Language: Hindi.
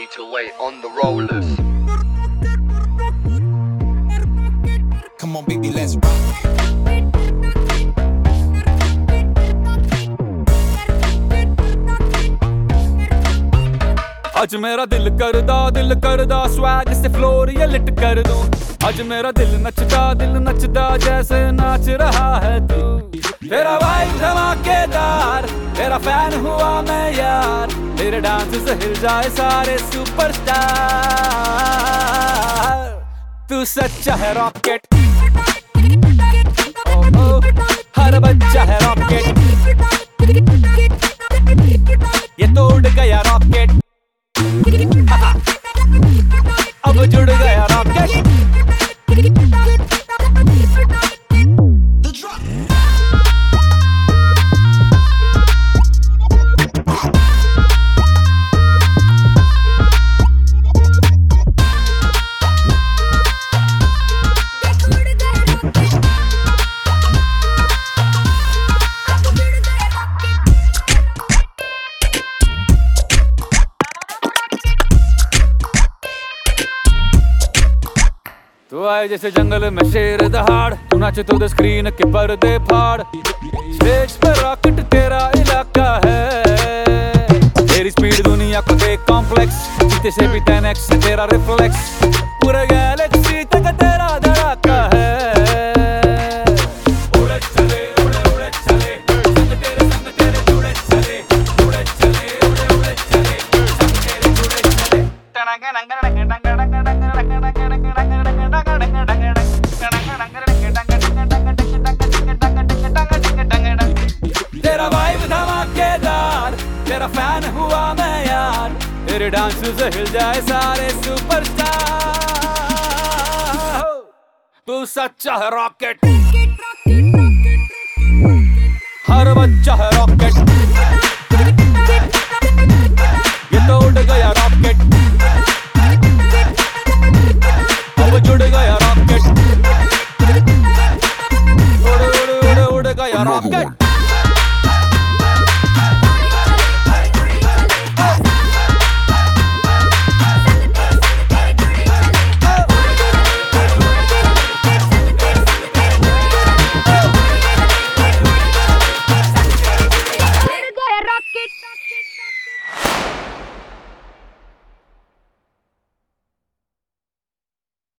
need to lay on the rollers. Come on baby, let's rock. आज मेरा दिल करदा स्वैग से फ्लोर ये लिट कर दूं। आज मेरा दिल नचदा जैसे नाच रहा है तू। तेरा वाइब धमाकेदार, तेरा फैन हुआ मैं यार। तेरे डांस से हिल जाए सारे सुपरस्टार। तू सच्चा है रॉकेट, हर बच्चा है रॉकेट। ये तो उड़ गया रॉकेट, अब जुड़ गया रॉकेट। तू आए जैसे जंगल में शेर दहाड़, तू नाचे तो स्क्रीन के पर्दे फाड़। स्टेज पर रॉकेट तेरा इलाका है, तेरी स्पीड दुनिया को देख कॉम्प्लेक्स। चीते से भी 10x तेरा रिफ्लेक्स, पूरे गैलेक्सी तक तेरा धड़ाका है। उड़े चले उड़े चले, संग तेरे जुड़े चले। उड़े चले उड़े चले, संग तेरे जुड़े चले। तेरा वाइब धमाकेदार, तेरा फैन हुआ मैं यार। तेरे डांस से हिल जाए सारे सुपरस्टार। तू सच्चा है रॉकेट, हर बच्चा है रॉकेट। ये तो उड़ गया रॉकेट, अब जुड़ गया रॉकेट। उड़ गया रॉकेट।